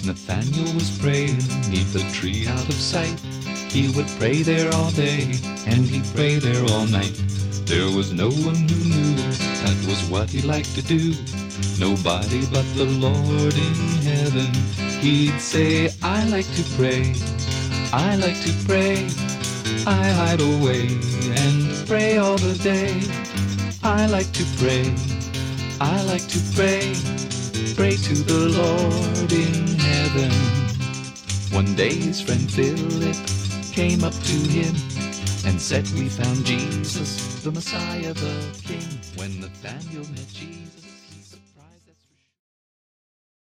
Nathaniel was praying neath a tree out of sight. He would pray there all day, and he'd pray there all night. There was no one who knew that was what he liked to do. Nobody but the Lord in heaven. He'd say, I like to pray, I like to pray. I hide away and pray all the day. I like to pray, I like to pray. Pray to the Lord in heaven. One day his friend Philip came up to him and said, we found Jesus, the Messiah, the King. When Nathaniel met Jesus,